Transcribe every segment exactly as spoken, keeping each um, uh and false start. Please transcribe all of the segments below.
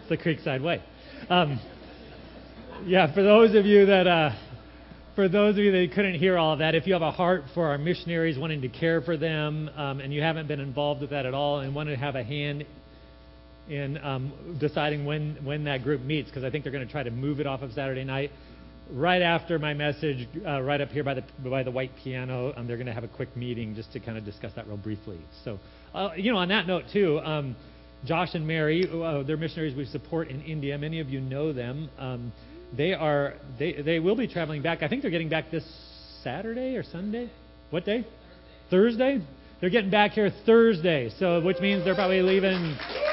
the Creekside Way. Um, yeah, for those of you that uh, for those of you that couldn't hear all of that, if you have a heart for our missionaries, wanting to care for them, um, and you haven't been involved with that at all, and want to have a hand in um, deciding when when that group meets, because I think they're going to try to move it off of Saturday night. Right after my message, uh, right up here by the by the white piano, um, they're going to have a quick meeting just to kind of discuss that real briefly. So, uh, you know, on that note too, um, Josh and Mary, uh, they're missionaries we support in India. Many of you know them. Um, they are they they will be traveling back. I think they're getting back this Saturday or Sunday. What day? Thursday. Thursday? They're getting back here Thursday. So, which means they're probably leaving.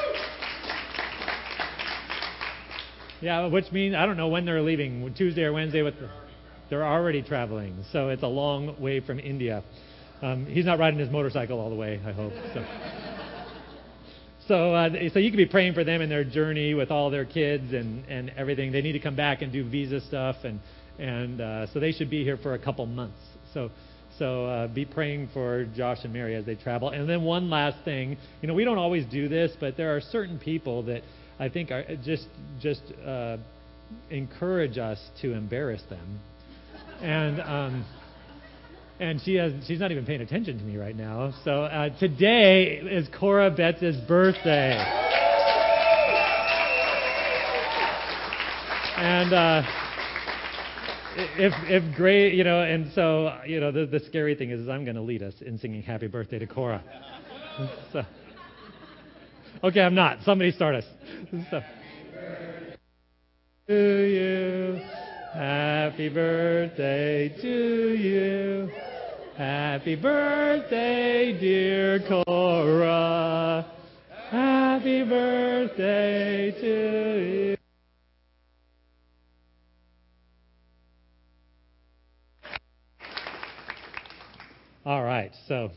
Yeah, which means, I don't know when they're leaving, Tuesday or Wednesday. With the, they're already traveling, so it's a long way from India. Um, he's not riding his motorcycle all the way, I hope. So, so, uh, so you can be praying for them in their journey with all their kids and, and everything. They need to come back and do visa stuff, and and uh, so they should be here for a couple months. So, so uh, be praying for Josh and Mary as they travel. And then one last thing, you know, we don't always do this, but there are certain people that I think are just just uh, encourage us to embarrass them, and um, and she has she's not even paying attention to me right now. So uh, today is Cora Betts' birthday, and uh, if if great, you know, and so you know the the scary thing is, is I'm going to lead us in singing Happy Birthday to Cora. So. Okay, I'm not. Somebody start us. So. To you, happy birthday to you, happy birthday, dear Cora, happy birthday to you. All right, so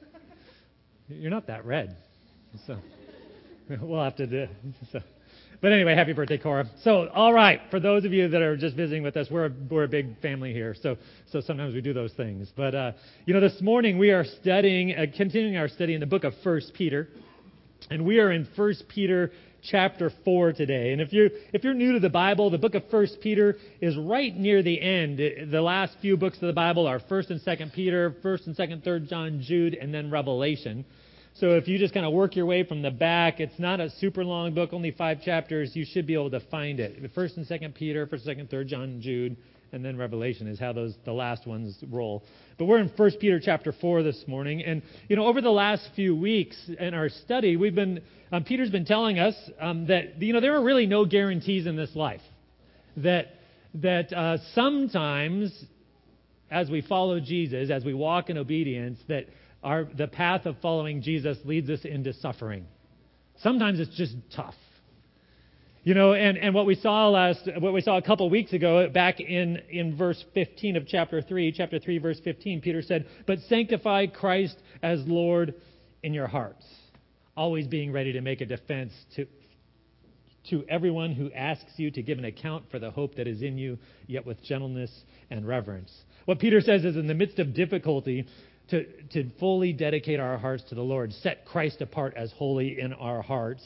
you're not that red, so. We'll have to do so. But anyway, happy birthday, Cora. So, all right, for those of you that are just visiting with us, we're a, we're a big family here. So, so sometimes we do those things. But, uh, you know, this morning we are studying, uh, continuing our study in the book of First Peter. And we are in First Peter chapter four today. And if you're, if you're new to the Bible, the book of First Peter is right near the end. The last few books of the Bible are First and Second Peter, First and Second, Third John, Jude, and then Revelation. So if you just kind of work your way from the back, it's not a super long book, only five chapters. You should be able to find it. First and Second Peter, First, Second, Third John, Jude, and then Revelation is how those the last ones roll. But we're in First Peter chapter four this morning, and you know over the last few weeks in our study, we've been um, Peter's been telling us um, that you know there are really no guarantees in this life. That that uh, sometimes, as we follow Jesus, as we walk in obedience, that Our, the path of following Jesus leads us into suffering. Sometimes it's just tough. You know, and, and what we saw last, what we saw a couple weeks ago, back in, in verse fifteen of chapter three, chapter three, verse fifteen, Peter said, "But sanctify Christ as Lord in your hearts, always being ready to make a defense to, to everyone who asks you to give an account for the hope that is in you, yet with gentleness and reverence." What Peter says is in the midst of difficulty, To, to fully dedicate our hearts to the Lord, set Christ apart as holy in our hearts.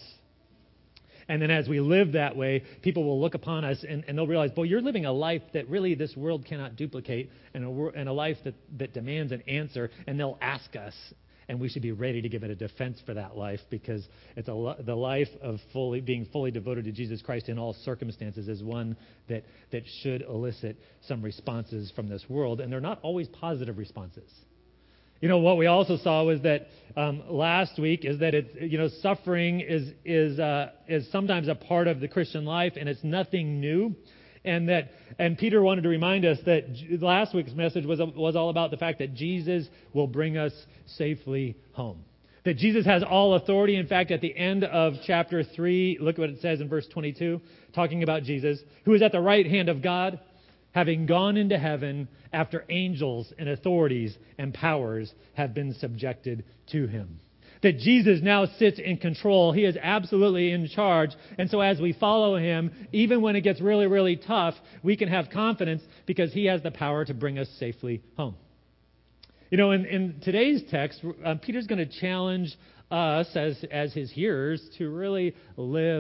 And then as we live that way, people will look upon us and, and they'll realize, boy, you're living a life that really this world cannot duplicate, and a, and a life that, that demands an answer, and they'll ask us, and we should be ready to give it a defense for that life, because it's a, the life of fully being fully devoted to Jesus Christ in all circumstances is one that, that should elicit some responses from this world, and they're not always positive responses. You know, what we also saw was that um, last week is that it's, you know, suffering is is uh, is sometimes a part of the Christian life, and it's nothing new. And that, and Peter wanted to remind us that last week's message was was all about the fact that Jesus will bring us safely home. That Jesus has all authority. In fact, at the end of chapter three, look what it says in verse twenty-two, talking about Jesus, who is at the right hand of God, having gone into heaven after angels and authorities and powers have been subjected to him. That Jesus now sits in control. He is absolutely in charge. And so as we follow him, even when it gets really, really tough, we can have confidence because he has the power to bring us safely home. You know, in, in today's text, uh, Peter's going to challenge us as, as his hearers to really live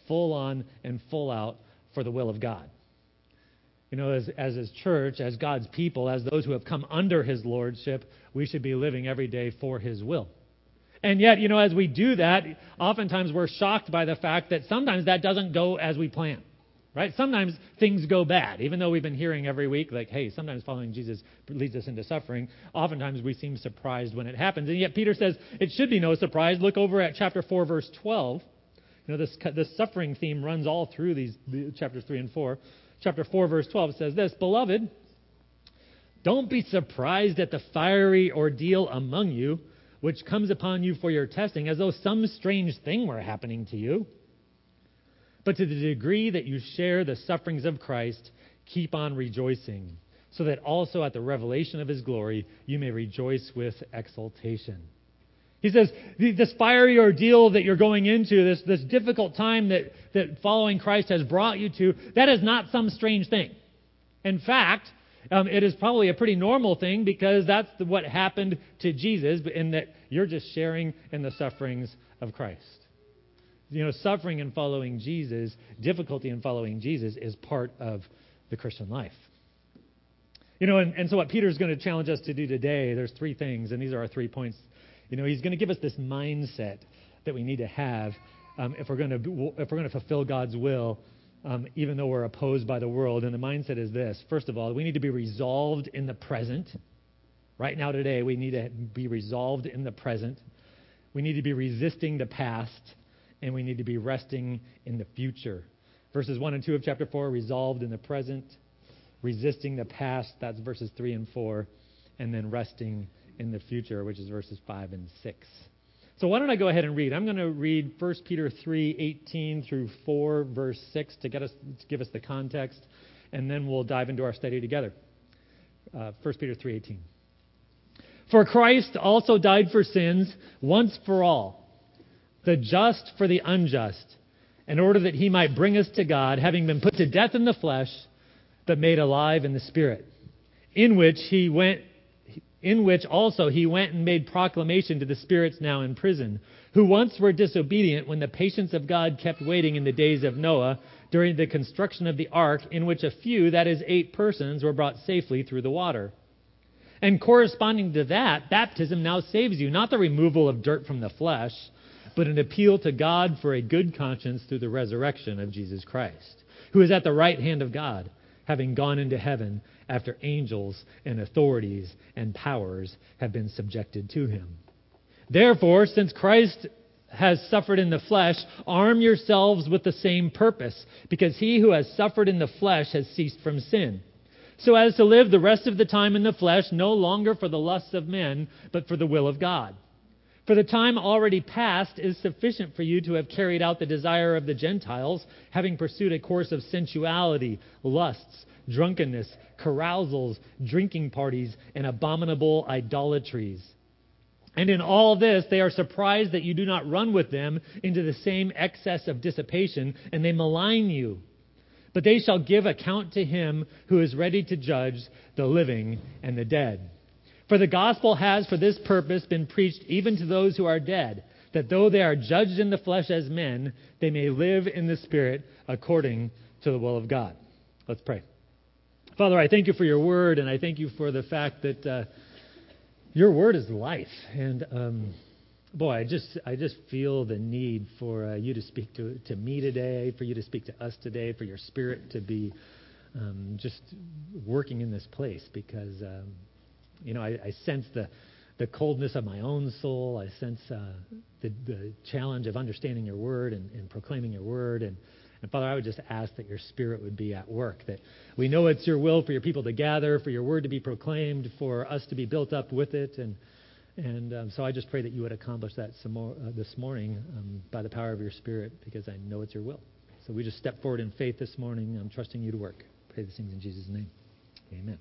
full on and full out for the will of God. You know, as, as His church, as God's people, as those who have come under His lordship, we should be living every day for His will. And yet, you know, as we do that, oftentimes we're shocked by the fact that sometimes that doesn't go as we plan. Right? Sometimes things go bad, even though we've been hearing every week, like, hey, sometimes following Jesus leads us into suffering. Oftentimes we seem surprised when it happens. And yet Peter says it should be no surprise. Look over at chapter four, verse twelve. You know, this, this suffering theme runs all through these the, chapters three and four. Chapter four, verse twelve says this, Beloved, don't be surprised at the fiery ordeal among you, which comes upon you for your testing, as though some strange thing were happening to you. But to the degree that you share the sufferings of Christ, keep on rejoicing, so that also at the revelation of His glory you may rejoice with exultation. He says, this fiery ordeal that you're going into, this, this difficult time that, that following Christ has brought you to, that is not some strange thing. In fact, um, it is probably a pretty normal thing because that's the, what happened to Jesus, in that you're just sharing in the sufferings of Christ. You know, suffering in following Jesus, difficulty in following Jesus is part of the Christian life. You know, and, and so what Peter's going to challenge us to do today, there's three things, and these are our three points. You know, he's going to give us this mindset that we need to have um, if we're going to if we're going to fulfill God's will, um, even though we're opposed by the world. And the mindset is this: first of all, we need to be resolved in the present. Right now, today, we need to be resolved in the present. We need to be resisting the past. And we need to be resting in the future. Verses one and two of chapter four, resolved in the present, resisting the past, that's verses three and four, and then resting in the future, which is verses five and six. So why don't I go ahead and read? I'm going to read First Peter three, eighteen through four, verse six to get us to give us the context, and then we'll dive into our study together. Uh, First Peter three, eighteen. For Christ also died for sins once for all, the just for the unjust, in order that He might bring us to God, having been put to death in the flesh, but made alive in the Spirit, in which He went, in which also He went and made proclamation to the spirits now in prison, who once were disobedient when the patience of God kept waiting in the days of Noah, during the construction of the ark, in which a few, that is eight persons, were brought safely through the water. And corresponding to that, baptism now saves you, not the removal of dirt from the flesh, but an appeal to God for a good conscience through the resurrection of Jesus Christ, who is at the right hand of God, having gone into heaven after angels and authorities and powers have been subjected to Him. Therefore, since Christ has suffered in the flesh, arm yourselves with the same purpose, because He who has suffered in the flesh has ceased from sin, so as to live the rest of the time in the flesh, no longer for the lusts of men, but for the will of God. For the time already past is sufficient for you to have carried out the desire of the Gentiles, having pursued a course of sensuality, lusts, drunkenness, carousals, drinking parties, and abominable idolatries. And in all this, they are surprised that you do not run with them into the same excess of dissipation, and they malign you. But they shall give account to Him who is ready to judge the living and the dead. For the gospel has for this purpose been preached even to those who are dead, that though they are judged in the flesh as men, they may live in the Spirit according to the will of God. Let's pray. Father, I thank You for Your word, and I thank You for the fact that uh, Your word is life. And um, boy, I just I just feel the need for uh, You to speak to, to me today, for You to speak to us today, for Your Spirit to be um, just working in this place, because Um, You know, I, I sense the, the coldness of my own soul. I sense uh, the, the challenge of understanding Your word and, and proclaiming Your word. And, and Father, I would just ask that Your Spirit would be at work, that we know it's Your will for Your people to gather, for Your word to be proclaimed, for us to be built up with it. And and um, so I just pray that You would accomplish that some more, uh, this morning um, by the power of Your Spirit, because I know it's Your will. So we just step forward in faith this morning. I'm trusting You to work. Pray these things in Jesus' name. Amen.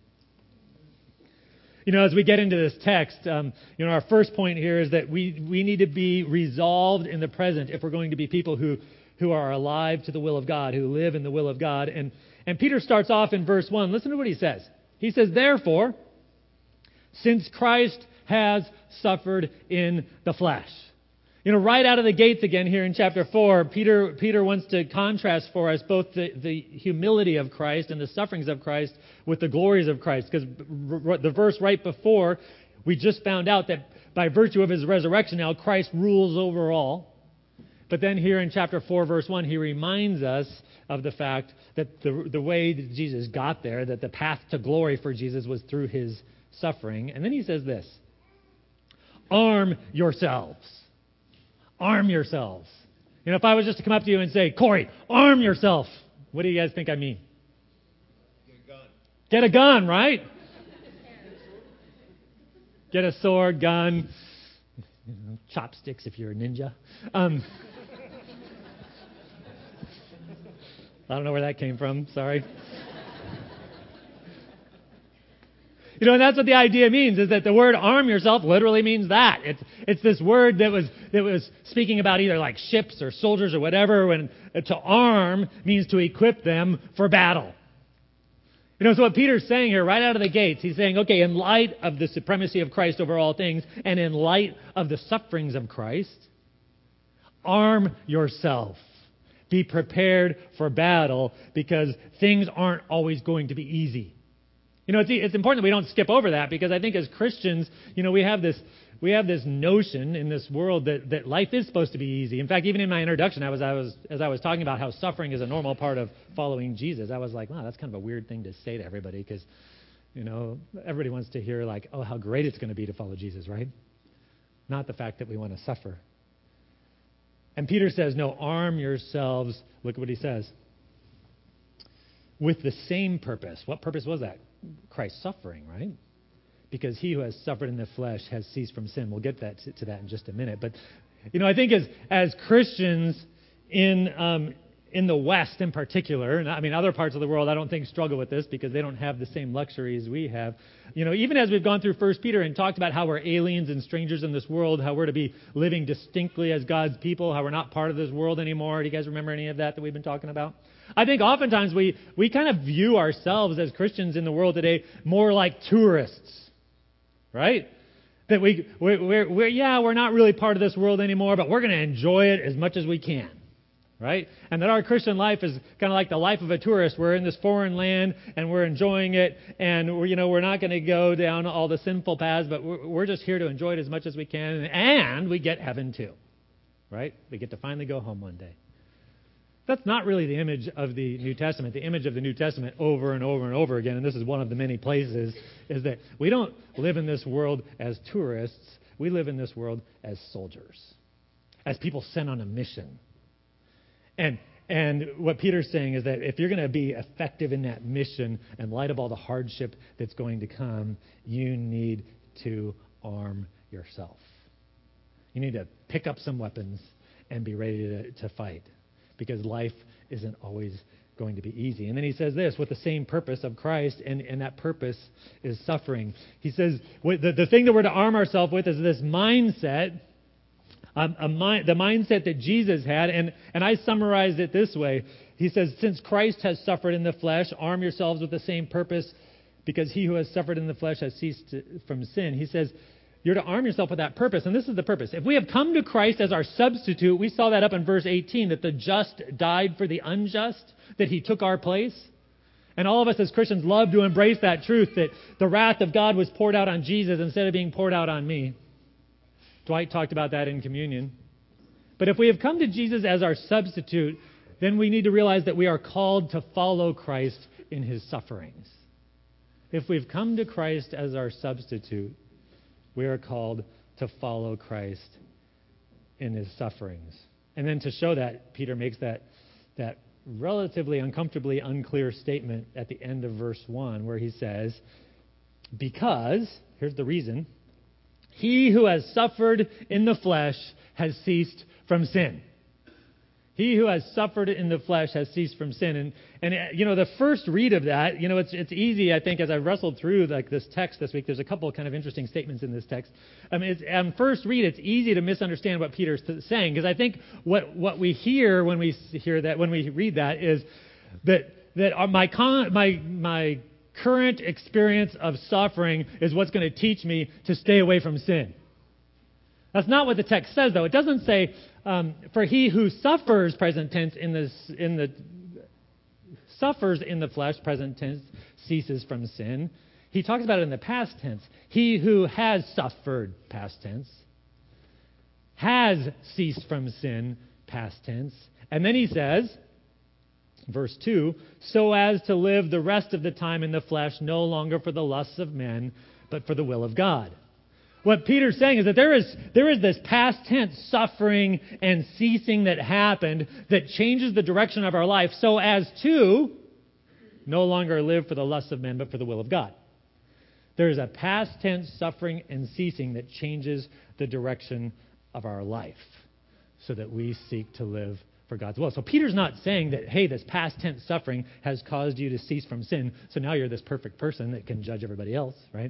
You know, as we get into this text, um, you know, our first point here is that we, we need to be resolved in the present if we're going to be people who, who are alive to the will of God, who live in the will of God. And, and Peter starts off in verse one. Listen to what he says. He says, therefore, since Christ has suffered in the flesh. You know, right out of the gates again here in chapter four, Peter Peter wants to contrast for us both the, the humility of Christ and the sufferings of Christ with the glories of Christ. Because r- the verse right before, we just found out that by virtue of his resurrection now, Christ rules over all. But then here in chapter four, verse one, he reminds us of the fact that the, the way that Jesus got there, that the path to glory for Jesus was through his suffering. And then he says this, arm yourselves. Arm yourselves. You know, if I was just to come up to you and say, Corey, arm yourself, what do you guys think I mean? Get a gun. Get a gun, right? Get a sword, gun, you know, chopsticks if you're a ninja. Um, I don't know where that came from. Sorry. You know, and that's what the idea means, is that the word arm yourself literally means that. It's it's this word that was that was speaking about either like ships or soldiers or whatever, when to arm means to equip them for battle. You know, so what Peter's saying here right out of the gates, he's saying, okay, in light of the supremacy of Christ over all things, and in light of the sufferings of Christ, arm yourself. Be prepared for battle, because things aren't always going to be easy. You know, it's, it's important that we don't skip over that, because I think as Christians, you know, we have this we have this notion in this world that, that life is supposed to be easy. In fact, even in my introduction, I was I was as I was talking about how suffering is a normal part of following Jesus, I was like, wow, that's kind of a weird thing to say to everybody, because, you know, everybody wants to hear like, oh, how great it's going to be to follow Jesus, right? Not the fact that we want to suffer. And Peter says, no, arm yourselves. Look at what he says. With the same purpose. What purpose was that? Christ's suffering, right? Because he who has suffered in the flesh has ceased from sin. We'll get that to, to that in just a minute. But, you know, I think as as Christians in um, in the West in particular, and I mean other parts of the world I don't think struggle with this because they don't have the same luxuries we have. You know, even as we've gone through First Peter and talked about how we're aliens and strangers in this world, how we're to be living distinctly as God's people, how we're not part of this world anymore. Do you guys remember any of that that we've been talking about? I think oftentimes we, we kind of view ourselves as Christians in the world today more like tourists, right? That we, we're, we're, we're, yeah, we're not really part of this world anymore, but we're going to enjoy it as much as we can, right? And that our Christian life is kind of like the life of a tourist. We're in this foreign land and we're enjoying it, and we're, you know, we're not going to go down all the sinful paths, but we're, we're just here to enjoy it as much as we can, and we get heaven too, right? We get to finally go home one day. That's not really the image of the New Testament. The image of the New Testament over and over and over again, and this is one of the many places, is that we don't live in this world as tourists. We live in this world as soldiers, as people sent on a mission. And and what Peter's saying is that if you're going to be effective in that mission in light of all the hardship that's going to come, you need to arm yourself. You need to pick up some weapons and be ready to, to fight. Because life isn't always going to be easy. And then he says this, with the same purpose of Christ, and, and that purpose is suffering. He says, the, the thing that we're to arm ourselves with is this mindset, um, a mind, the mindset that Jesus had, and, and I summarized it this way. He says, since Christ has suffered in the flesh, arm yourselves with the same purpose, because he who has suffered in the flesh has ceased to, from sin. He says, you're to arm yourself with that purpose. And this is the purpose. If we have come to Christ as our substitute, we saw that up in verse eighteen, that the just died for the unjust, that he took our place. And all of us as Christians love to embrace that truth, that the wrath of God was poured out on Jesus instead of being poured out on me. Dwight talked about that in communion. But if we have come to Jesus as our substitute, then we need to realize that we are called to follow Christ in his sufferings. If we've come to Christ as our substitute, we are called to follow Christ in his sufferings. And then to show that, Peter makes that, that relatively uncomfortably unclear statement at the end of verse one, where he says, because, here's the reason, he who has suffered in the flesh has ceased from sin. He who has suffered in the flesh has ceased from sin. And, and you know, the first read of that, you know, it's it's easy, I think, as I wrestled through like this text this week, there's a couple of kind of interesting statements in this text. I mean, it's, on first read, it's easy to misunderstand what Peter's saying, because I think what, what we hear when we hear that, when we read that, is that that my con, my my current experience of suffering is what's going to teach me to stay away from sin. That's not what the text says, though. It doesn't say, um, for he who suffers, present tense, in, this, in the suffers in the flesh, present tense, ceases from sin. He talks about it in the past tense. He who has suffered, past tense, has ceased from sin, past tense. And then he says, verse two, so as to live the rest of the time in the flesh, no longer for the lusts of men, but for the will of God. What Peter's saying is that there is, there is this past tense suffering and ceasing that happened that changes the direction of our life so as to no longer live for the lusts of men, but for the will of God. There is a past tense suffering and ceasing that changes the direction of our life so that we seek to live for God's will. So Peter's not saying that, hey, this past tense suffering has caused you to cease from sin, so now you're this perfect person that can judge everybody else, right?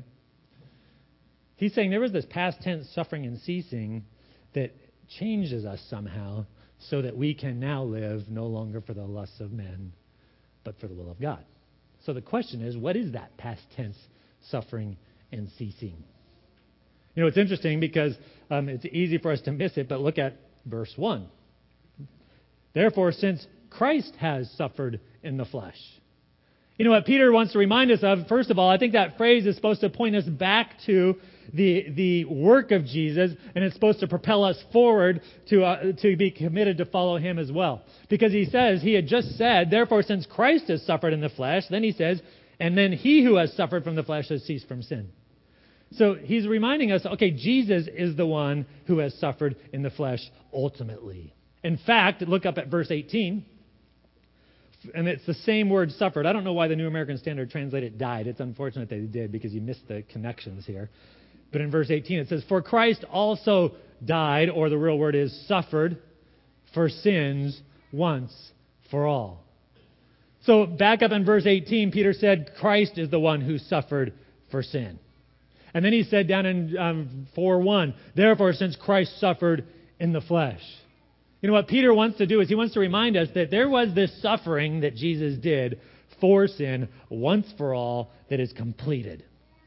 He's saying there was this past tense suffering and ceasing that changes us somehow so that we can now live no longer for the lusts of men, but for the will of God. So the question is, what is that past tense suffering and ceasing? You know, it's interesting because um, it's easy for us to miss it, but look at verse one. Therefore, since Christ has suffered in the flesh. You know what Peter wants to remind us of, first of all, I think that phrase is supposed to point us back to the the work of Jesus, and it's supposed to propel us forward to uh, to be committed to follow him as well. Because he says, he had just said, therefore, since Christ has suffered in the flesh, then he says, and then he who has suffered from the flesh has ceased from sin. So he's reminding us, okay, Jesus is the one who has suffered in the flesh ultimately. In fact, look up at verse eighteen. And it's the same word, suffered. I don't know why the New American Standard translated died. It's unfortunate they did because you missed the connections here. But in verse eighteen it says, for Christ also died, or the real word is suffered, for sins once for all. So back up in verse eighteen, Peter said Christ is the one who suffered for sin. And then he said down in um, four one, therefore since Christ suffered in the flesh. You know what Peter wants to do is he wants to remind us that there was this suffering that Jesus did for sin once for all that is completed.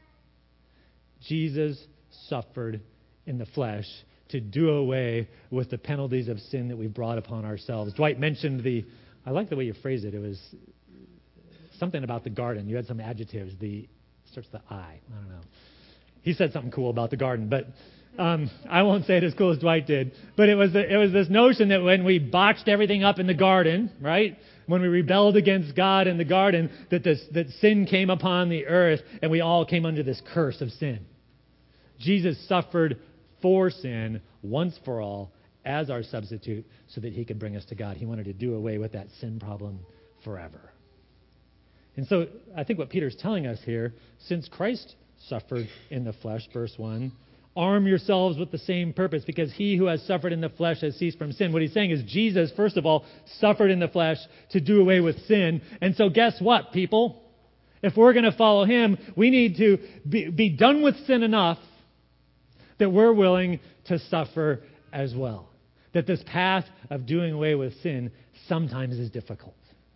Jesus suffered in the flesh to do away with the penalties of sin that we brought upon ourselves. Dwight mentioned the, I like the way you phrased it. It was something about the garden. You had some adjectives. The starts with the I. I don't know. He said something cool about the garden, but Um, I won't say it as cool as Dwight did, but it was the, it was this notion that when we botched everything up in the garden, right? When we rebelled against God in the garden, that this, that sin came upon the earth and we all came under this curse of sin. Jesus suffered for sin once for all as our substitute so that he could bring us to God. He wanted to do away with that sin problem forever. And so I think what Peter's telling us here, since Christ suffered in the flesh, verse one, arm yourselves with the same purpose, because he who has suffered in the flesh has ceased from sin. What he's saying is Jesus, first of all, suffered in the flesh to do away with sin. And so guess what, people? If we're going to follow him, we need to be, be done with sin enough that we're willing to suffer as well. That this path of doing away with sin sometimes is difficult.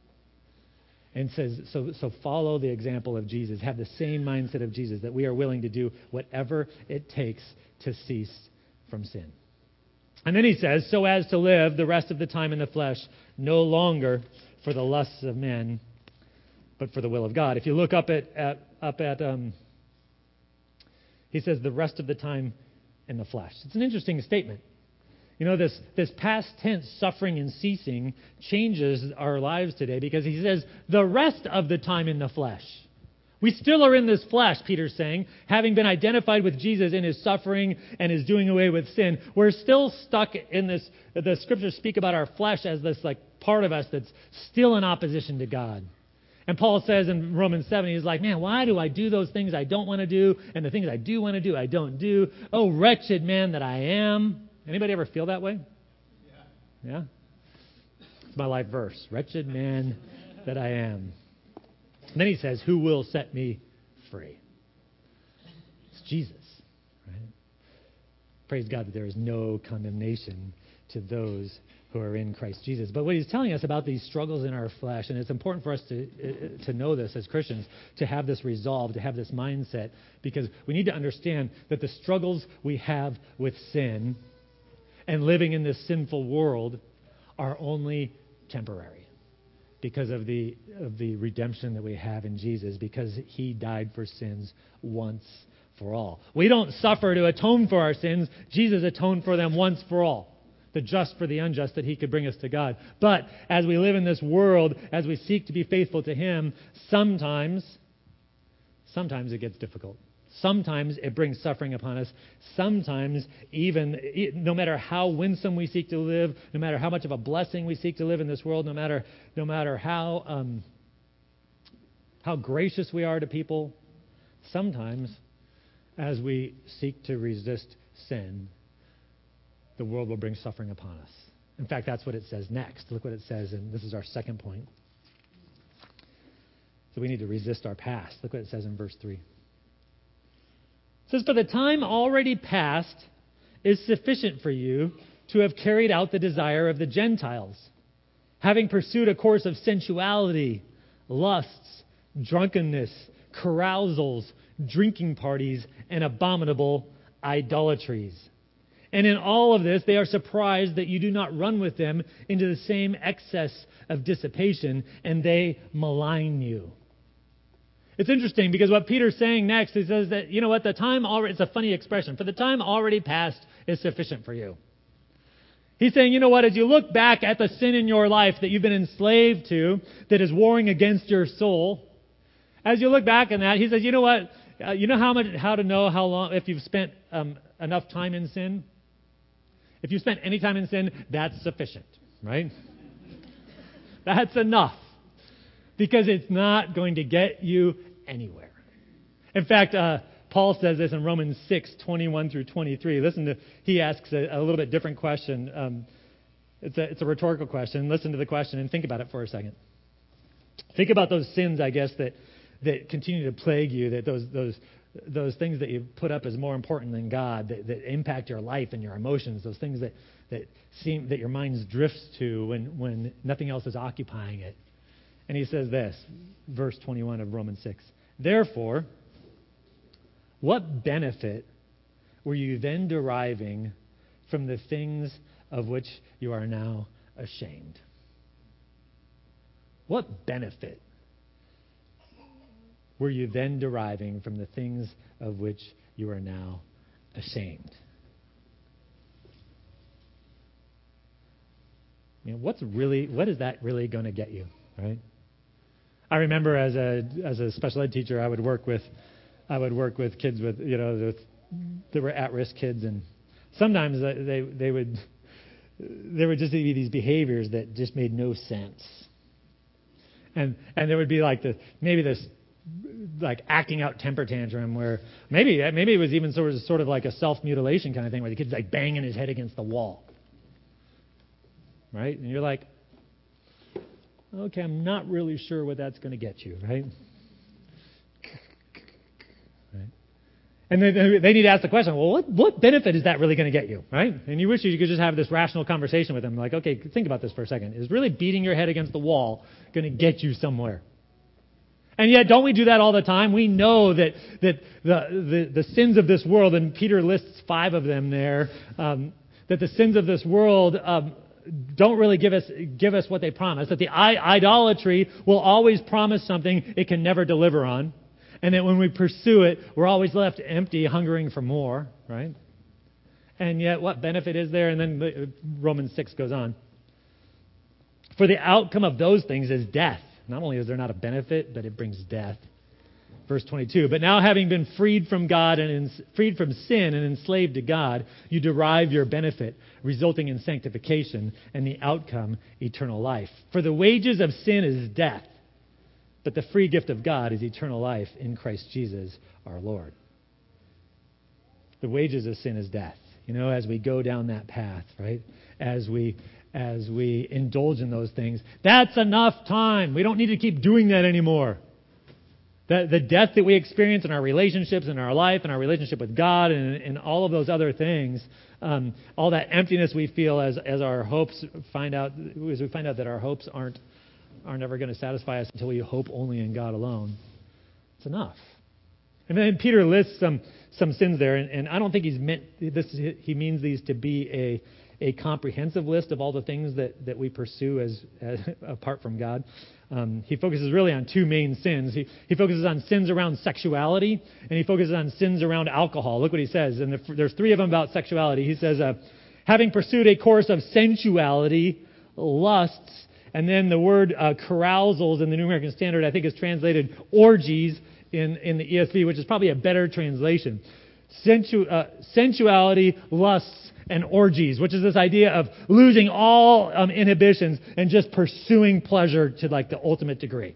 And says, so, so follow the example of Jesus. Have the same mindset of Jesus, that we are willing to do whatever it takes to cease from sin. And then he says, so as to live the rest of the time in the flesh, no longer for the lusts of men, but for the will of God. If you look up at, at up at, um, he says, the rest of the time in the flesh. It's an interesting statement. You know, this, this past tense, suffering and ceasing, changes our lives today because he says, the rest of the time in the flesh. We still are in this flesh, Peter's saying, having been identified with Jesus in his suffering and his doing away with sin. We're still stuck in this, the scriptures speak about our flesh as this like part of us that's still in opposition to God. And Paul says in Romans seven, he's like, man, why do I do those things I don't want to do? And the things I do want to do, I don't do. Oh, wretched man that I am. Anybody ever feel that way? Yeah. Yeah? It's my life verse. Wretched man that I am. And then he says, who will set me free? It's Jesus. Right? Praise God that there is no condemnation to those who are in Christ Jesus. But what he's telling us about these struggles in our flesh, and it's important for us to uh, to know this as Christians, to have this resolve, to have this mindset, because we need to understand that the struggles we have with sin and living in this sinful world are only temporary because of the of the redemption that we have in Jesus, because he died for sins once for all. We don't suffer to atone for our sins. Jesus atoned for them once for all. The just for the unjust, that he could bring us to God. But as we live in this world, as we seek to be faithful to him, sometimes, sometimes it gets difficult. Sometimes it brings suffering upon us. Sometimes even, no matter how winsome we seek to live, no matter how much of a blessing we seek to live in this world, no matter no matter how um, how gracious we are to people, sometimes as we seek to resist sin, the world will bring suffering upon us. In fact, that's what it says next. Look what it says, and this is our second point. So we need to resist our past. Look what it says in verse three. It says, "For the time already past is sufficient for you to have carried out the desire of the Gentiles, having pursued a course of sensuality, lusts, drunkenness, carousals, drinking parties, and abominable idolatries. And in all of this, they are surprised that you do not run with them into the same excess of dissipation, and they malign you." It's interesting because what Peter's saying next, he says that, you know what, the time already, it's a funny expression, for the time already past is sufficient for you. He's saying, you know what, as you look back at the sin in your life that you've been enslaved to, that is warring against your soul, as you look back on that, he says, you know what, uh, you know how much, how to know how long, if you've spent um, enough time in sin? If you spent any time in sin, that's sufficient, right? That's enough. Because it's not going to get you anywhere. In fact, uh, Paul says this in Romans six, twenty-one through twenty-three. Listen to, he asks a, a little bit different question. Um, it's a, it's a rhetorical question. Listen to the question and think about it for a second. Think about those sins, I guess, that, that continue to plague you, that those, those, those things that you put up as more important than God, that, that impact your life and your emotions, those things that, that seem that your mind drifts to when, when nothing else is occupying it. And he says this, verse twenty-one of Romans six. "Therefore, what benefit were you then deriving from the things of which you are now ashamed?" What benefit were you then deriving from the things of which you are now ashamed? You know, what's really, what is that really going to get you, right? I remember as a as a special ed teacher, I would work with I would work with kids with you know with, that were at-risk kids, and sometimes they they would there would just be these behaviors that just made no sense, and and there would be like the maybe this like acting out temper tantrum where maybe maybe it was even sort of sort of like a self-mutilation kind of thing where the kid's like banging his head against the wall, right? And you're like, okay, I'm not really sure what that's going to get you, right? Right? And then they need to ask the question, well, what, what benefit is that really going to get you, right? And you wish you could just have this rational conversation with them, like, okay, think about this for a second. Is really beating your head against the wall going to get you somewhere? And yet, don't we do that all the time? We know that that the, the, the sins of this world, and Peter lists five of them there, um, that the sins of this world um, don't really give us give us what they promise. That the I- idolatry will always promise something it can never deliver on. And that when we pursue it, we're always left empty, hungering for more, right? And yet, what benefit is there? And then Romans six goes on. For the outcome of those things is death. Not only is there not a benefit, but it brings death. Verse twenty-two, "But now having been freed from God and in, freed from sin and enslaved to God, you derive your benefit, resulting in sanctification, and the outcome, eternal life. For the wages of sin is death, but the free gift of God is eternal life in Christ Jesus our Lord." The wages of sin is death. You know, as we go down that path, right? As we as we indulge in those things, that's enough time. We don't need to keep doing that anymore. The, the death that we experience in our relationships, in our life, in our relationship with God, and, and all of those other things, um, all that emptiness we feel as as our hopes find out, as we find out that our hopes aren't aren't ever going to satisfy us until we hope only in God alone. It's enough. And then Peter lists some some sins there, and, and I don't think he's meant this. He means these to be a a comprehensive list of all the things that, that we pursue as, as apart from God. Um, he focuses really on two main sins. He he focuses on sins around sexuality, and he focuses on sins around alcohol. Look what he says, and the, there's three of them about sexuality. He says, uh, having pursued a course of sensuality, lusts, and then the word uh, carousals in the New American Standard, I think, is translated orgies in, in the E S V, which is probably a better translation. Sensu, uh, sensuality, lusts, and orgies, which is this idea of losing all um, inhibitions and just pursuing pleasure to like the ultimate degree.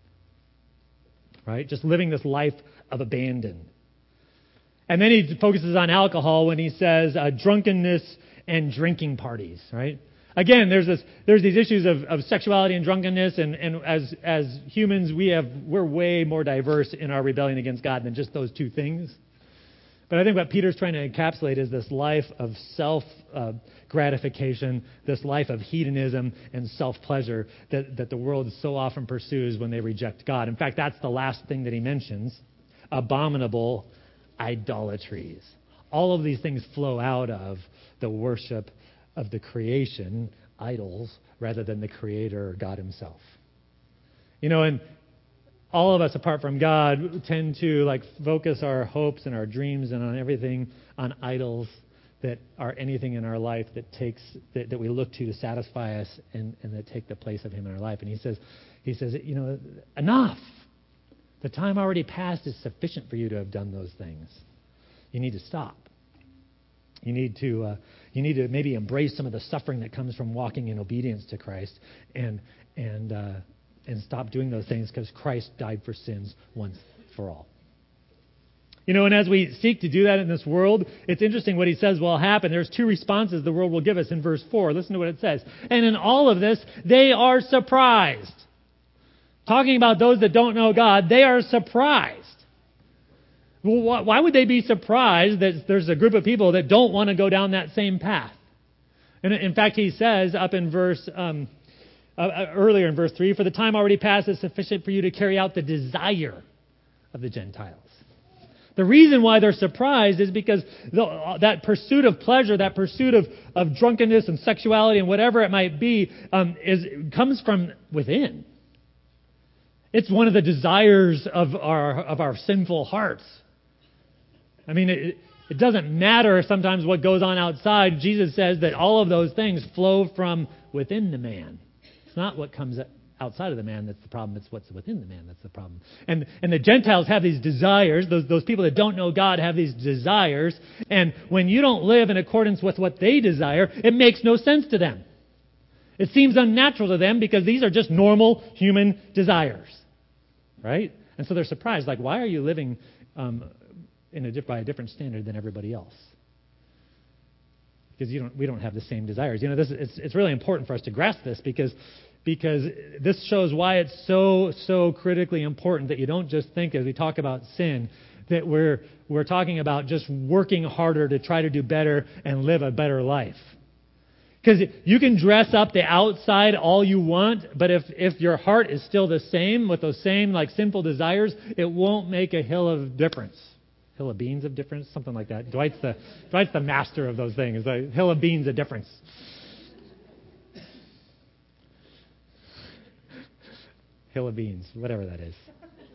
Right? Just living this life of abandon. And then he focuses on alcohol when he says uh, drunkenness and drinking parties. Right? Again, there's this, there's these issues of, of sexuality and drunkenness, and, and as as humans, we have we're way more diverse in our rebellion against God than just those two things. But I think what Peter's trying to encapsulate is this life of self-gratification, uh, this life of hedonism and self-pleasure that, that the world so often pursues when they reject God. In fact, that's the last thing that he mentions, abominable idolatries. All of these things flow out of the worship of the creation, idols, rather than the Creator, God himself. You know, and all of us, apart from God, tend to like focus our hopes and our dreams and on everything on idols that are anything in our life that takes that, that we look to to satisfy us and, and that take the place of Him in our life. And He says, He says, you know, enough. The time already passed is sufficient for you to have done those things. You need to stop. You need to uh, you need to maybe embrace some of the suffering that comes from walking in obedience to Christ and and. Uh, And stop doing those things because Christ died for sins once for all. You know, and as we seek to do that in this world, it's interesting what he says will happen. There's two responses the world will give us in verse four. Listen to what it says. And in all of this, they are surprised. Talking about those that don't know God, they are surprised. Well, why would they be surprised that there's a group of people that don't want to go down that same path? And in fact, he says up in verse... Um, Uh, earlier in verse three, for the time already passed is sufficient for you to carry out the desire of the Gentiles. The reason why they're surprised is because the, uh, that pursuit of pleasure, that pursuit of, of drunkenness and sexuality and whatever it might be, um, is comes from within. It's one of the desires of our of our sinful hearts. I mean, it, it doesn't matter sometimes what goes on outside. Jesus says that all of those things flow from within the man. It's not what comes outside of the man that's the problem. It's what's within the man that's the problem. And and the Gentiles have these desires. Those, those people that don't know God have these desires. And when you don't live in accordance with what they desire, it makes no sense to them. It seems unnatural to them because these are just normal human desires. Right? And so they're surprised. Like, why are you living um, in a, by a different standard than everybody else? Because you don't, we don't have the same desires. You know, this it's it's really important for us to grasp this because because this shows why it's so so critically important that you don't just think as we talk about sin that we're we're talking about just working harder to try to do better and live a better life. Because you can dress up the outside all you want, but if if your heart is still the same with those same like sinful desires, it won't make a hill of difference. Hill of beans of difference, something like that. Dwight's the Dwight's the master of those things. The hill of beans of difference. Hill of beans, whatever that is.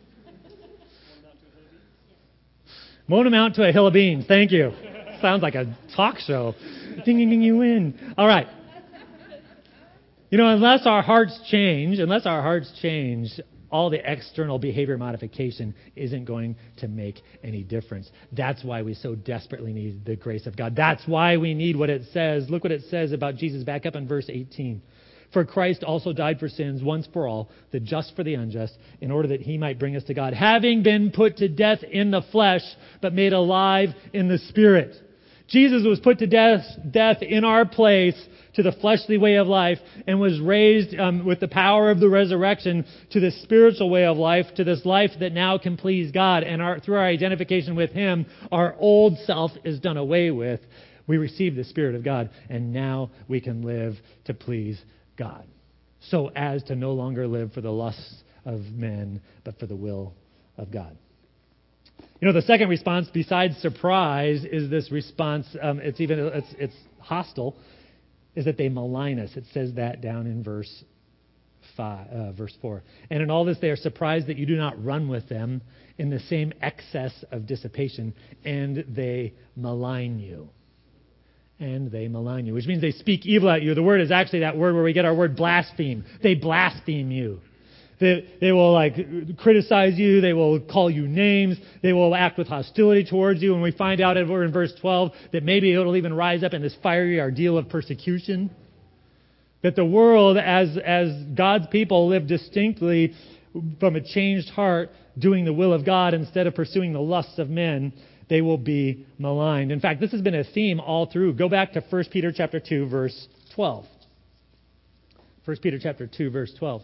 Won't amount to a hill of beans. Thank you. Sounds like a talk show. Ding, ding, ding, you win. All right. You know, unless our hearts change, unless our hearts change, all the external behavior modification isn't going to make any difference. That's why we so desperately need the grace of God. That's why we need what it says. Look what it says about Jesus back up in verse eighteen. For Christ also died for sins once for all, the just for the unjust, in order that He might bring us to God, having been put to death in the flesh, but made alive in the Spirit. Jesus was put to death, death in our place to the fleshly way of life and was raised um, with the power of the resurrection to the spiritual way of life, to this life that now can please God. And our, through our identification with Him, our old self is done away with. We receive the Spirit of God, and now we can live to please God, so as to no longer live for the lusts of men, but for the will of God. You know, the second response, besides surprise, is this response. Um, it's even it's, it's hostile. Is that they malign us? It says that down in verse five, uh, verse four. And in all this, they are surprised that you do not run with them in the same excess of dissipation, and they malign you. And they malign you, which means they speak evil at you. The word is actually that word where we get our word blaspheme. They blaspheme you. They, they will like criticize you. They will call you names. They will act with hostility towards you. And we find out over in verse twelve that maybe it'll even rise up in this fiery ordeal of persecution. That the world, as, as God's people, live distinctly from a changed heart, doing the will of God instead of pursuing the lusts of men. They will be maligned. In fact, this has been a theme all through. Go back to First Peter chapter two, verse twelve. First Peter chapter two, verse twelve.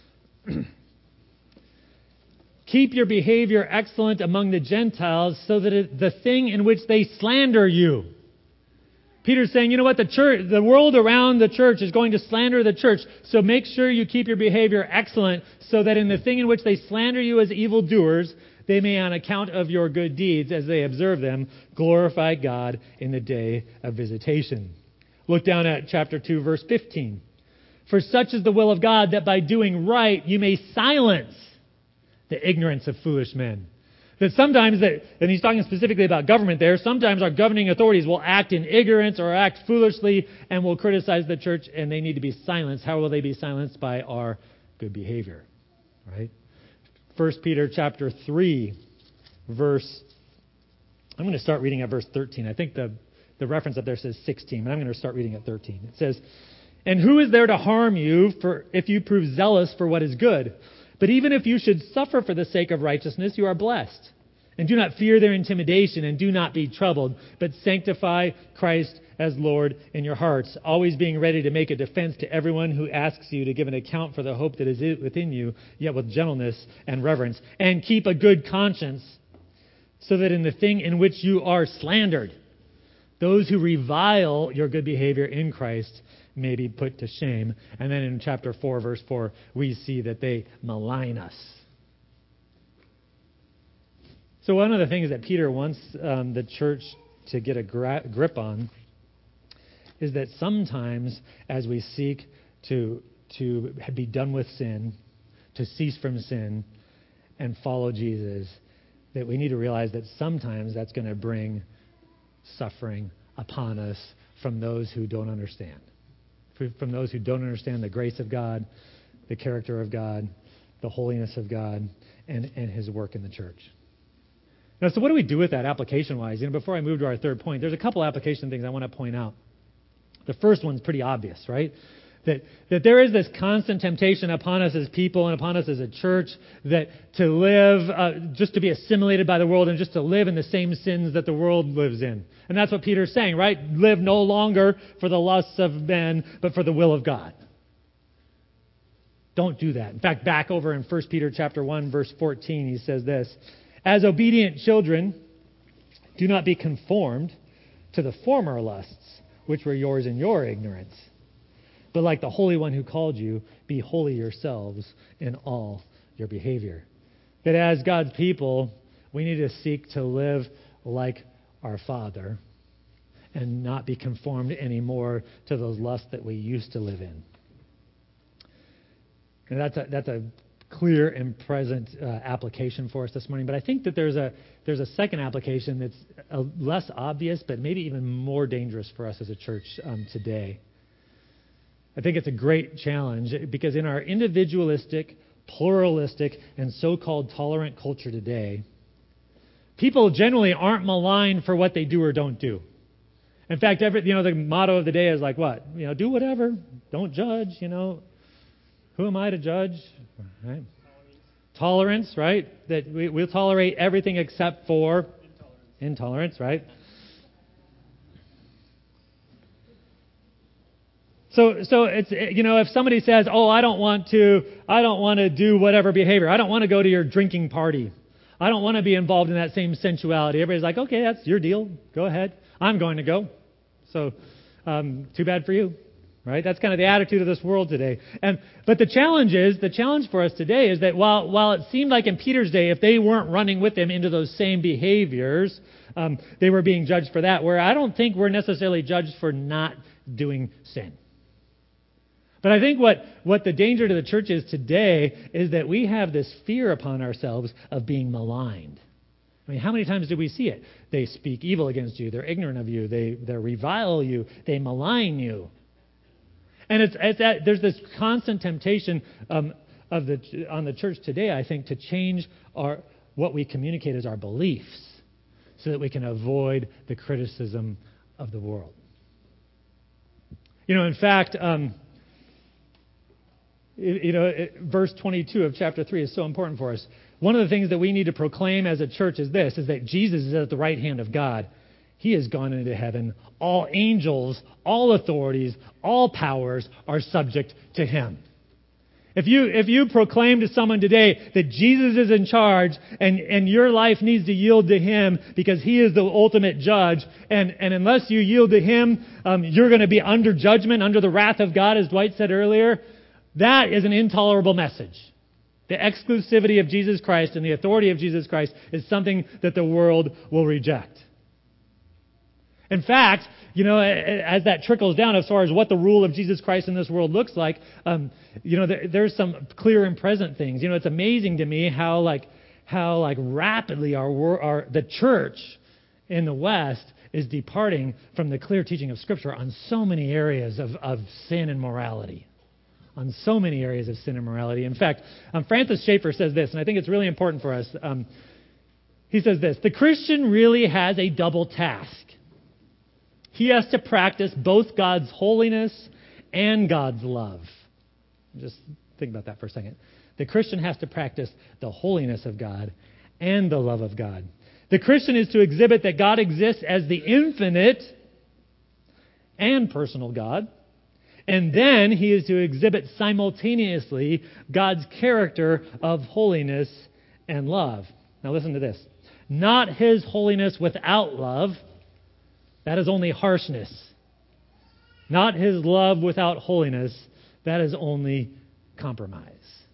Keep your behavior excellent among the Gentiles, so that it, the thing in which they slander you. Peter's saying, you know what, the church, the world around the church is going to slander the church, so make sure you keep your behavior excellent, so that in the thing in which they slander you as evildoers, they may, on account of your good deeds, as they observe them, glorify God in the day of visitation. Look down at chapter two, verse fifteen. For such is the will of God, that by doing right you may silence the ignorance of foolish men. That sometimes, that, and he's talking specifically about government there, sometimes our governing authorities will act in ignorance or act foolishly and will criticize the church, and they need to be silenced. How will they be silenced? By our good behavior. Right? First Peter chapter three, verse, I'm going to start reading at verse thirteen. I think the, the reference up there says sixteen, but I'm going to start reading at thirteen. It says, and who is there to harm you for if you prove zealous for what is good? But even if you should suffer for the sake of righteousness, you are blessed. And do not fear their intimidation, and do not be troubled, but sanctify Christ as Lord in your hearts, always being ready to make a defense to everyone who asks you to give an account for the hope that is within you, yet with gentleness and reverence. And keep a good conscience, so that in the thing in which you are slandered, those who revile your good behavior in Christ may be put to shame. And then in chapter four, verse four, we see that they malign us. So one of the things that Peter wants um, the church to get a gra- grip on is that sometimes as we seek to, to be done with sin, to cease from sin, and follow Jesus, that we need to realize that sometimes that's going to bring suffering upon us from those who don't understand. From those who don't understand the grace of God, the character of God, the holiness of God, and, and His work in the church. Now, so what do we do with that application-wise? You know, before I move to our third point, there's a couple application things I want to point out. The first one's pretty obvious, right? That, that there is this constant temptation upon us as people and upon us as a church that to live, uh, just to be assimilated by the world and just to live in the same sins that the world lives in. And that's what Peter's saying, right? Live no longer for the lusts of men, but for the will of God. Don't do that. In fact, back over in First Peter chapter one, verse fourteen, he says this, as obedient children, do not be conformed to the former lusts, which were yours in your ignorance. But like the Holy One who called you, be holy yourselves in all your behavior. That as God's people, we need to seek to live like our Father and not be conformed anymore to those lusts that we used to live in. And that's a, that's a clear and present uh, application for us this morning. But I think that there's a there's a second application that's a less obvious, but maybe even more dangerous for us as a church um, today. I think it's a great challenge because in our individualistic, pluralistic, and so-called tolerant culture today, people generally aren't maligned for what they do or don't do. In fact, every, you know, the motto of the day is like what? You know, do whatever, don't judge. You know, who am I to judge? Right? Tolerance, right? That we, we'll tolerate everything except for intolerance, intolerance right? So, so it's, you know, if somebody says, oh, I don't want to, I don't want to do whatever behavior. I don't want to go to your drinking party. I don't want to be involved in that same sensuality. Everybody's like, okay, that's your deal. Go ahead. I'm going to go. So, um, too bad for you. Right? That's kind of the attitude of this world today. And but the challenge is, the challenge for us today is that while while it seemed like in Peter's day, if they weren't running with him into those same behaviors, um, they were being judged for that. Where I don't think we're necessarily judged for not doing sin. But I think what, what the danger to the church is today is that we have this fear upon ourselves of being maligned. I mean, how many times do we see it? They speak evil against you. They're ignorant of you. They they revile you. They malign you. And it's, it's that there's this constant temptation um, of the on the church today, I think, to change our what we communicate as our beliefs so that we can avoid the criticism of the world. You know, in fact, um, you know, it, verse twenty-two of chapter three is so important for us. One of the things that we need to proclaim as a church is this, is that Jesus is at the right hand of God. He has gone into heaven. All angels, all authorities, all powers are subject to Him. If you if you proclaim to someone today that Jesus is in charge and, and your life needs to yield to Him because He is the ultimate judge, and, and unless you yield to Him, um, you're going to be under judgment, under the wrath of God, as Dwight said earlier, that is an intolerable message. The exclusivity of Jesus Christ and the authority of Jesus Christ is something that the world will reject. In fact, you know, as that trickles down as far as what the rule of Jesus Christ in this world looks like, um, you know, there, there's some clear and present things. You know, it's amazing to me how like how like rapidly our our the church in the West is departing from the clear teaching of Scripture on so many areas of, of sin and morality. On so many areas of sin and morality. In fact, um, Francis Schaeffer says this, and I think it's really important for us. Um, he says this: the Christian really has a double task. He has to practice both God's holiness and God's love. Just think about that for a second. The Christian has to practice the holiness of God and the love of God. The Christian is to exhibit that God exists as the infinite and personal God. And then he is to exhibit simultaneously God's character of holiness and love. Now listen to this. Not His holiness without love. That is only harshness. Not His love without holiness. That is only compromise.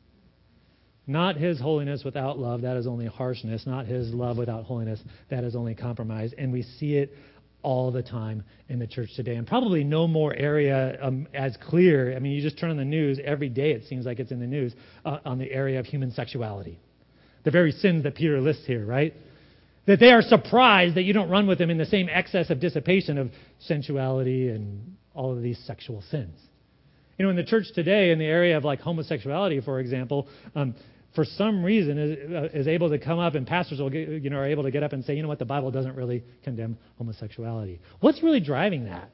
Not His holiness without love. That is only harshness. Not His love without holiness. That is only compromise. And we see it all the time in the church today. And probably no more area um, as clear. I mean, you just turn on the news. Every day it seems like it's in the news uh, on the area of human sexuality. The very sins that Peter lists here, right? That they are surprised that you don't run with them in the same excess of dissipation of sensuality and all of these sexual sins. You know, in the church today, in the area of like homosexuality, for example, um, for some reason is, uh, is able to come up, and pastors will get, you know, are able to get up and say, you know what, the Bible doesn't really condemn homosexuality. What's really driving that?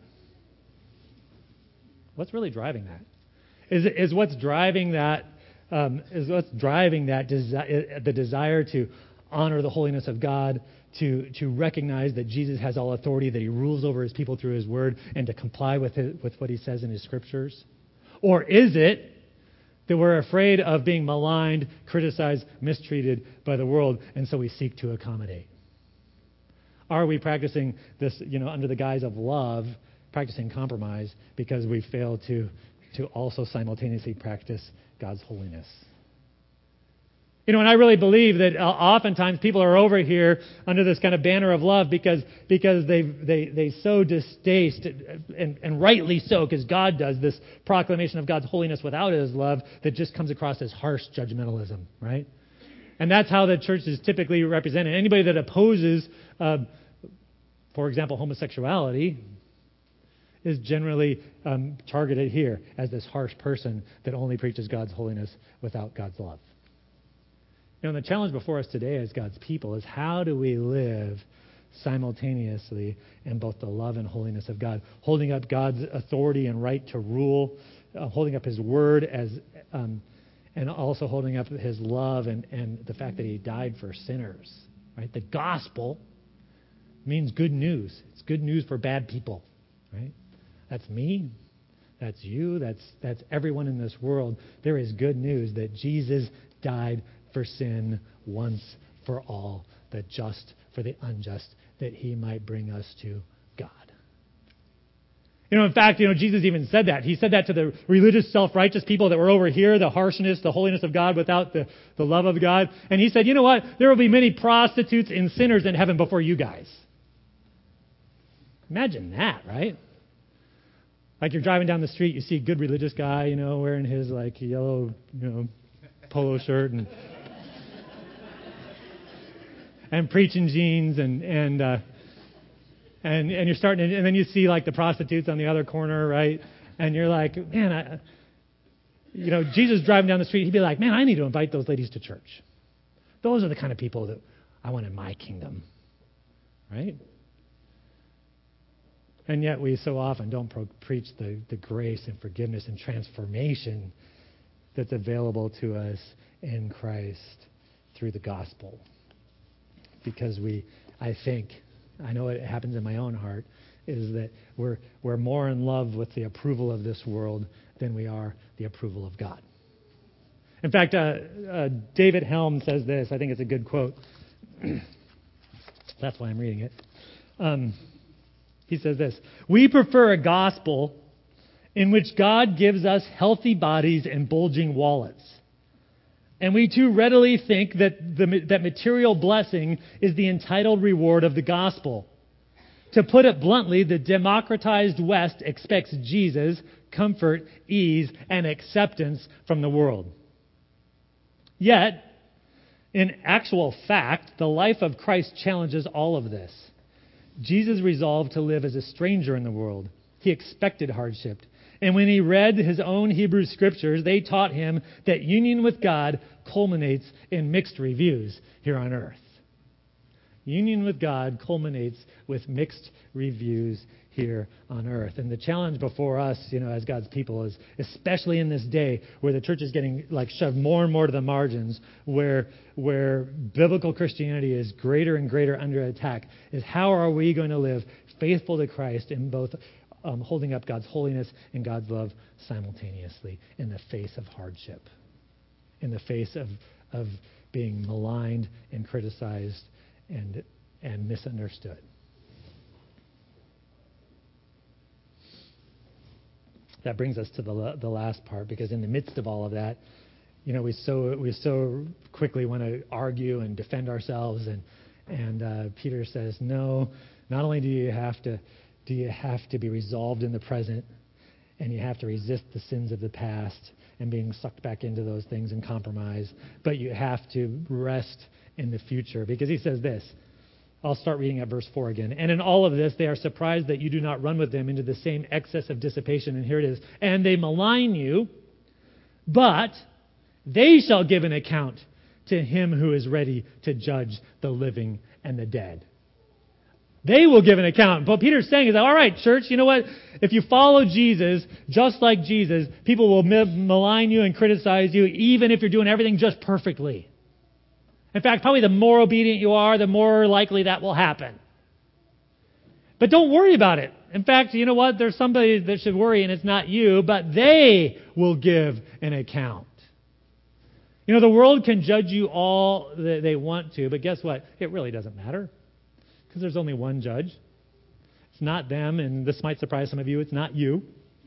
What's really driving that? Is is what's driving that? Um, is what's driving that desi- the desire to honor the holiness of God, to, to recognize that Jesus has all authority, that He rules over His people through His Word, and to comply with his, with what He says in His Scriptures? Or is it that we're afraid of being maligned, criticized, mistreated by the world, and so we seek to accommodate? Are we practicing this, you know, under the guise of love, practicing compromise because we fail to, to also simultaneously practice God's holiness? You know, and I really believe that uh, oftentimes people are over here under this kind of banner of love because because they they they so distaste, and, and rightly so, because God does this proclamation of God's holiness without His love that just comes across as harsh judgmentalism, right? And that's how the church is typically represented. Anybody that opposes, uh, for example, homosexuality, is generally um, targeted here as this harsh person that only preaches God's holiness without God's love. You know, the challenge before us today as God's people is how do we live simultaneously in both the love and holiness of God, holding up God's authority and right to rule, uh, holding up His word as, um, and also holding up His love and, and the fact that He died for sinners. Right? The gospel means good news. It's good news for bad people. Right? That's me. That's you. That's, that's everyone in this world. There is good news that Jesus died for sin once for all, the just for the unjust, that he might bring us to God. You know, in fact, you know, Jesus even said that. He said that to the religious, self-righteous people that were over here, the harshness, the holiness of God without the, the love of God. And he said, you know what? There will be many prostitutes and sinners in heaven before you guys. Imagine that, right? Like you're driving down the street, you see a good religious guy, you know, wearing his like yellow, you know, polo shirt and and preaching jeans and and uh, and and you're starting to, and then you see like the prostitutes on the other corner, right? And you're like, man, I, you know, Jesus driving down the street, he'd be like, man, I need to invite those ladies to church. Those are the kind of people that I want in my kingdom, right? And yet we so often don't pro- preach the, the grace and forgiveness and transformation that's available to us in Christ through the gospel. Because we, I think, I know it happens in my own heart, is that we're we're more in love with the approval of this world than we are the approval of God. In fact, uh, uh, David Helm says this. I think it's a good quote. That's why I'm reading it. Um, He says this: we prefer a gospel in which God gives us healthy bodies and bulging wallets. And we too readily think that the, that material blessing is the entitled reward of the gospel. To put it bluntly, the democratized West expects Jesus, comfort, ease, and acceptance from the world. Yet, in actual fact, the life of Christ challenges all of this. Jesus resolved to live as a stranger in the world. He expected hardship. And when he read his own Hebrew scriptures, they taught him that union with God culminates in mixed reviews here on earth. Union with God culminates with mixed reviews here on earth. And the challenge before us, you know, as God's people is, especially in this day where the church is getting like shoved more and more to the margins, where where biblical Christianity is greater and greater under attack, is how are we going to live faithful to Christ in both um, holding up God's holiness and God's love simultaneously in the face of hardship, in the face of of being maligned and criticized and and misunderstood. That brings us to the the last part, because in the midst of all of that, you know, we so we so quickly want to argue and defend ourselves, and and uh, Peter says, no. Not only do you have to do you have to be resolved in the present, and you have to resist the sins of the past and being sucked back into those things and compromise, but you have to rest in the future, because he says this. I'll start reading at verse four again. And in all of this, they are surprised that you do not run with them into the same excess of dissipation. And here it is. And they malign you, but they shall give an account to him who is ready to judge the living and the dead. They will give an account. What Peter's saying is, all right, church, you know what? If you follow Jesus, just like Jesus, people will malign you and criticize you, even if you're doing everything just perfectly. In fact, probably the more obedient you are, the more likely that will happen. But don't worry about it. In fact, you know what? There's somebody that should worry, and it's not you, but they will give an account. You know, the world can judge you all that they want to, but guess what? It really doesn't matter, because there's only one judge. It's not them, and this might surprise some of you. It's not you.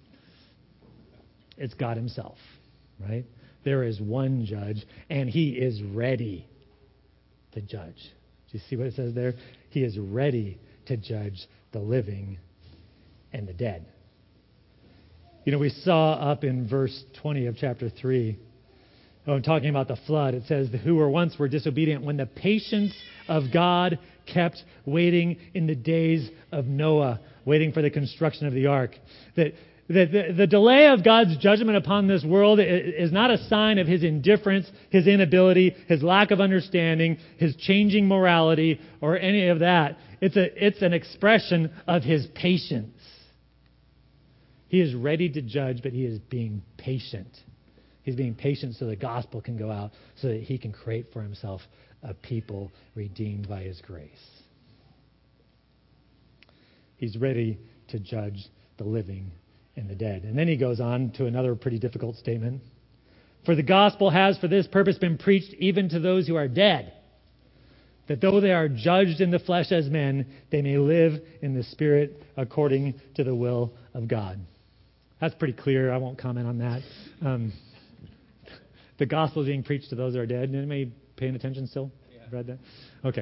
It's God himself, right? There is one judge, and he is ready to judge. Do you see what it says there? He is ready to judge the living and the dead. You know, we saw up in verse twenty of chapter three, oh, talking about the flood, it says, who were once were disobedient when the patience of God kept waiting in the days of Noah, waiting for the construction of the ark. That The, the, the delay of God's judgment upon this world is not a sign of his indifference, his inability, his lack of understanding, his changing morality, or any of that. It's a, it's an expression of his patience. He is ready to judge, but he is being patient. He's being patient so the gospel can go out, so that he can create for himself a people redeemed by his grace. He's ready to judge the living in the dead. And then he goes on to another pretty difficult statement. For the gospel has for this purpose been preached even to those who are dead, that though they are judged in the flesh as men, they may live in the Spirit according to the will of God. That's pretty clear. I won't comment on that. Um, the gospel is being preached to those who are dead. Anybody paying attention still? Yeah. Read that? Okay.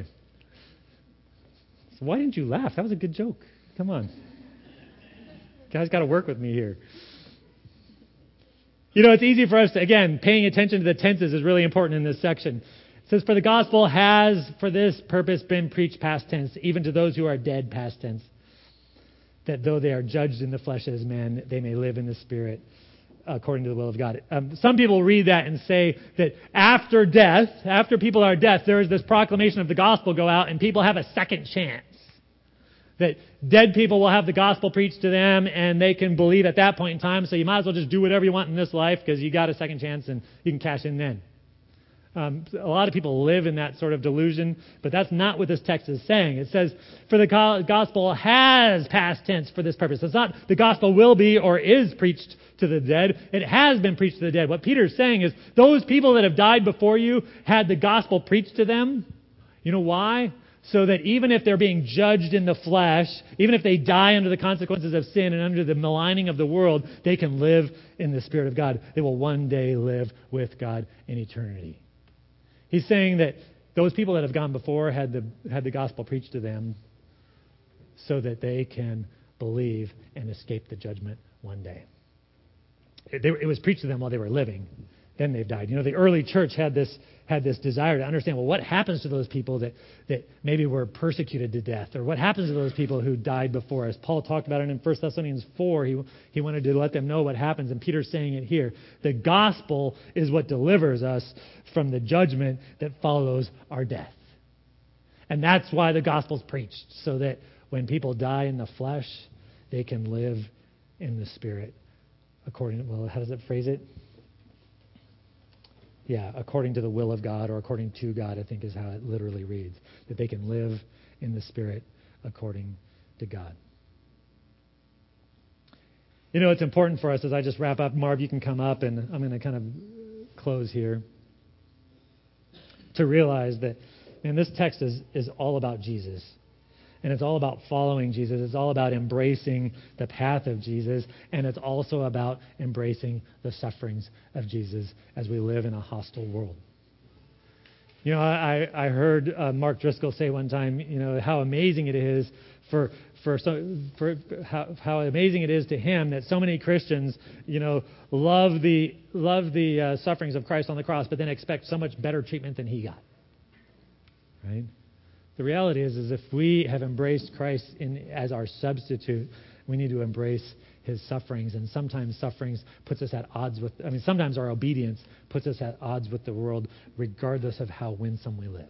So why didn't you laugh? That was a good joke. Come on. Guys got to work with me here. You know, it's easy for us to, again, paying attention to the tenses is really important in this section. It says, for the gospel has for this purpose been preached past tense, even to those who are dead past tense, that though they are judged in the flesh as men, they may live in the Spirit according to the will of God. Um, some people read that and say that after death, after people are dead, there is this proclamation of the gospel go out and people have a second chance. That dead people will have the gospel preached to them and they can believe at that point in time, so you might as well just do whatever you want in this life because you got a second chance and you can cash in then. Um, a lot of people live in that sort of delusion, but that's not what this text is saying. It says, for the gospel has past tense for this purpose. It's not the gospel will be or is preached to the dead. It has been preached to the dead. What Peter's saying is those people that have died before you had the gospel preached to them. You know why? So that even if they're being judged in the flesh, even if they die under the consequences of sin and under the maligning of the world, they can live in the Spirit of God. They will one day live with God in eternity. He's saying that those people that have gone before had the had the gospel preached to them so that they can believe and escape the judgment one day. It, they, it was preached to them while they were living. Then they've died. You know, the early church had this had this desire to understand, well, what happens to those people that, that maybe were persecuted to death? Or what happens to those people who died before us? Paul talked about it in First Thessalonians four. He, he wanted to let them know what happens, and Peter's saying it here. The gospel is what delivers us from the judgment that follows our death. And that's why the gospel's preached, so that when people die in the flesh, they can live in the Spirit. According to, well, how does it phrase it? Yeah, according to the will of God, or according to God, I think is how it literally reads. That they can live in the Spirit according to God. You know, it's important for us, as I just wrap up, Marv, you can come up, and I'm going to kind of close here, to realize that, man, this text is, is all about Jesus. And it's all about following Jesus. It's all about embracing the path of Jesus. And it's also about embracing the sufferings of Jesus as we live in a hostile world. You know, I, I heard uh, Mark Driscoll say one time, you know, how amazing it is for for so for how, how amazing it is to him that so many Christians, you know, love the love the uh, sufferings of Christ on the cross, but then expect so much better treatment than he got. Right? The reality is, is if we have embraced Christ in, as our substitute, we need to embrace his sufferings. And sometimes sufferings puts us at odds with, I mean, sometimes our obedience puts us at odds with the world, regardless of how winsome we live.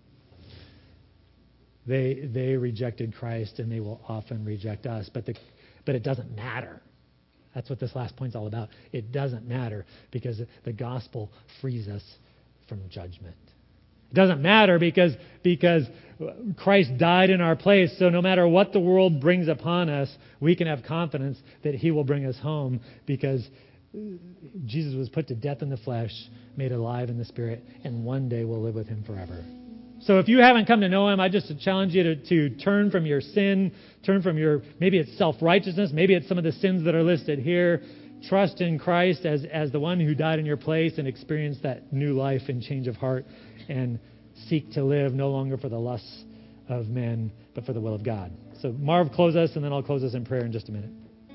They they rejected Christ, and they will often reject us. But the but it doesn't matter. That's what this last point's all about. It doesn't matter because the gospel frees us from judgment. It doesn't matter because because Christ died in our place, so no matter what the world brings upon us, we can have confidence that he will bring us home because Jesus was put to death in the flesh, made alive in the Spirit, and one day we'll live with him forever. So if you haven't come to know him, I just challenge you to, to turn from your sin, turn from your, maybe it's self-righteousness, maybe it's some of the sins that are listed here. Trust in Christ as, as the one who died in your place and experience that new life and change of heart, and seek to live no longer for the lusts of men, but for the will of God. So Marv, close us, and then I'll close us in prayer in just a minute.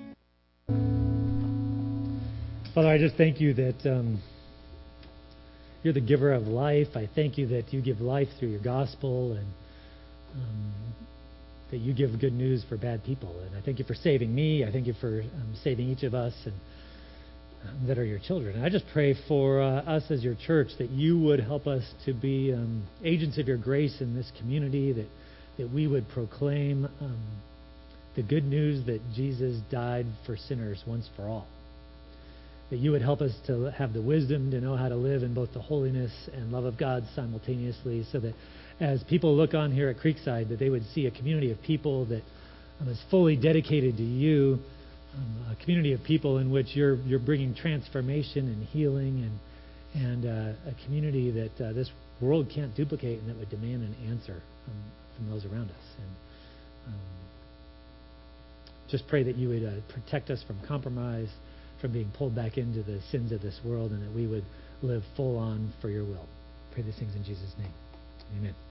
Father, I just thank you that um, you're the giver of life. I thank you that you give life through your gospel, and um, that you give good news for bad people. And I thank you for saving me. I thank you for um, saving each of us and um, that are your children. And I just pray for uh, us as your church that you would help us to be um, agents of your grace in this community, that, that we would proclaim um, the good news that Jesus died for sinners once for all. That you would help us to have the wisdom to know how to live in both the holiness and love of God simultaneously, so that as people look on here at Creekside, that they would see a community of people that um, is fully dedicated to you, um, a community of people in which you're you're bringing transformation and healing, and and uh, a community that uh, this world can't duplicate, and that would demand an answer from, from those around us. And um, just pray that you would uh, protect us from compromise, from being pulled back into the sins of this world, and that we would live full on for your will. Pray these things in Jesus' name. Amen.